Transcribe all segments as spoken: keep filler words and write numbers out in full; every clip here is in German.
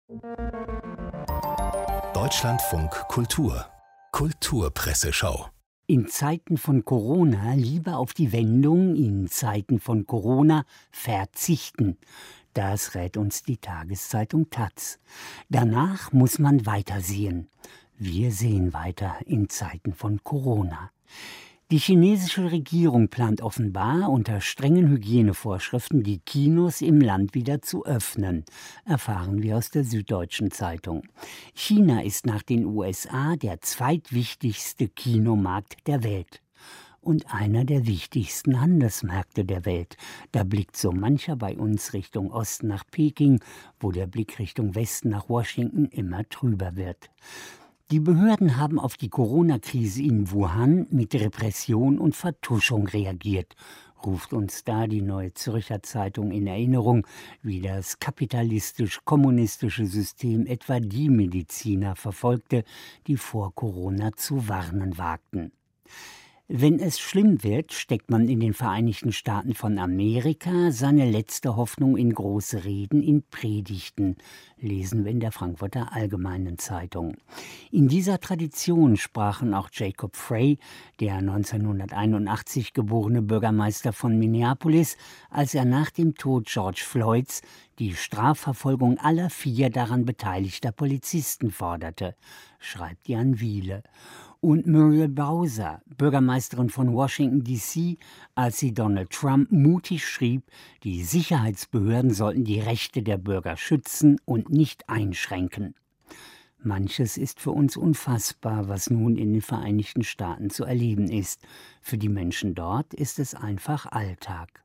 Deutschlandfunk Kultur Kulturpresseschau. In Zeiten von Corona lieber auf die Wendung in Zeiten von Corona verzichten. Das rät uns die Tageszeitung taz. Danach muss man weitersehen. Wir sehen weiter in Zeiten von Corona. Die chinesische Regierung plant offenbar, unter strengen Hygienevorschriften die Kinos im Land wieder zu öffnen, erfahren wir aus der Süddeutschen Zeitung. China ist nach den U S A der zweitwichtigste Kinomarkt der Welt. Und einer der wichtigsten Handelsmärkte der Welt. Da blickt so mancher bei uns Richtung Osten nach Peking, wo der Blick Richtung Westen nach Washington immer trüber wird. Die Behörden haben auf die Corona-Krise in Wuhan mit Repression und Vertuschung reagiert, ruft uns da die Neue Zürcher Zeitung in Erinnerung, wie das kapitalistisch-kommunistische System etwa die Mediziner verfolgte, die vor Corona zu warnen wagten. Wenn es schlimm wird, steckt man in den Vereinigten Staaten von Amerika seine letzte Hoffnung in große Reden, in Predigten, lesen wir in der Frankfurter Allgemeinen Zeitung. In dieser Tradition sprachen auch Jacob Frey, der neunzehnhunderteinundachtzig geborene Bürgermeister von Minneapolis, als er nach dem Tod George Floyds die Strafverfolgung aller vier daran beteiligter Polizisten forderte, schreibt Jan Wiele. Und Muriel Bowser, Bürgermeisterin von Washington D C, als sie Donald Trump mutig schrieb, die Sicherheitsbehörden sollten die Rechte der Bürger schützen und nicht einschränken. Manches ist für uns unfassbar, was nun in den Vereinigten Staaten zu erleben ist. Für die Menschen dort ist es einfach Alltag.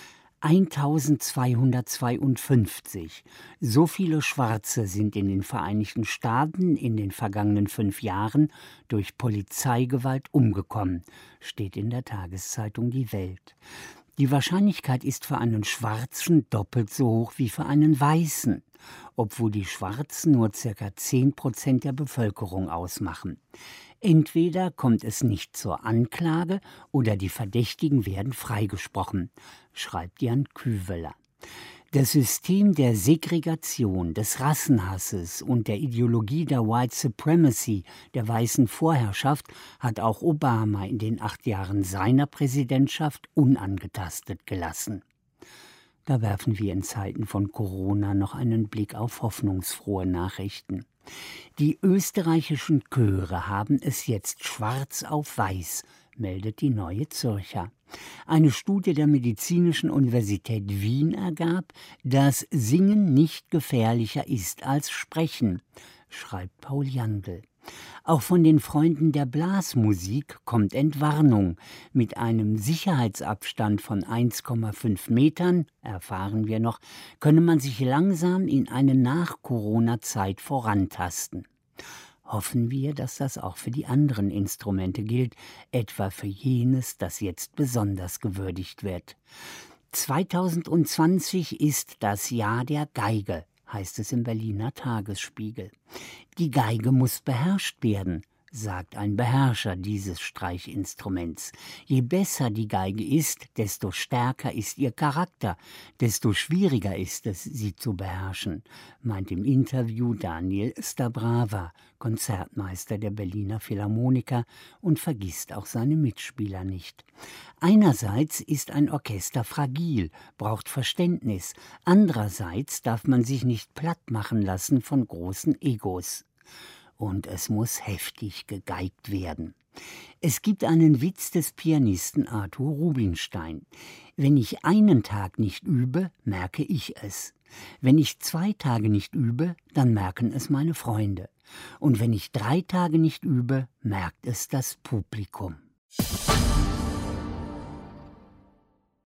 eintausendzweihundertzweiundfünfzig. So viele Schwarze sind in den Vereinigten Staaten in den vergangenen fünf Jahren durch Polizeigewalt umgekommen, steht in der Tageszeitung Die Welt. Die Wahrscheinlichkeit ist für einen Schwarzen doppelt so hoch wie für einen Weißen, obwohl die Schwarzen nur ca. zehn Prozent der Bevölkerung ausmachen. Entweder kommt es nicht zur Anklage oder die Verdächtigen werden freigesprochen, schreibt Jan Küveler. Das System der Segregation, des Rassenhasses und der Ideologie der White Supremacy, der weißen Vorherrschaft, hat auch Obama in den acht Jahren seiner Präsidentschaft unangetastet gelassen. Da werfen wir in Zeiten von Corona noch einen Blick auf hoffnungsfrohe Nachrichten. Die österreichischen Chöre haben es jetzt schwarz auf weiß, meldet die Neue Zürcher. Eine Studie der Medizinischen Universität Wien ergab, dass Singen nicht gefährlicher ist als Sprechen, schreibt Paul Jandl. Auch von den Freunden der Blasmusik kommt Entwarnung. Mit einem Sicherheitsabstand von eins Komma fünf Metern, erfahren wir noch, könne man sich langsam in eine Nach-Corona-Zeit vorantasten. Hoffen wir, dass das auch für die anderen Instrumente gilt, etwa für jenes, das jetzt besonders gewürdigt wird. zweitausendzwanzig ist das Jahr der Geige, heißt es im Berliner Tagesspiegel. Die Geige muss beherrscht werden, sagt ein Beherrscher dieses Streichinstruments. Je besser die Geige ist, desto stärker ist ihr Charakter, desto schwieriger ist es, sie zu beherrschen, meint im Interview Daniel Stabrava, Konzertmeister der Berliner Philharmoniker, und vergisst auch seine Mitspieler nicht. Einerseits ist ein Orchester fragil, braucht Verständnis, andererseits darf man sich nicht platt machen lassen von großen Egos. Und es muss heftig gegeigt werden. Es gibt einen Witz des Pianisten Arthur Rubinstein. Wenn ich einen Tag nicht übe, merke ich es. Wenn ich zwei Tage nicht übe, dann merken es meine Freunde. Und wenn ich drei Tage nicht übe, merkt es das Publikum.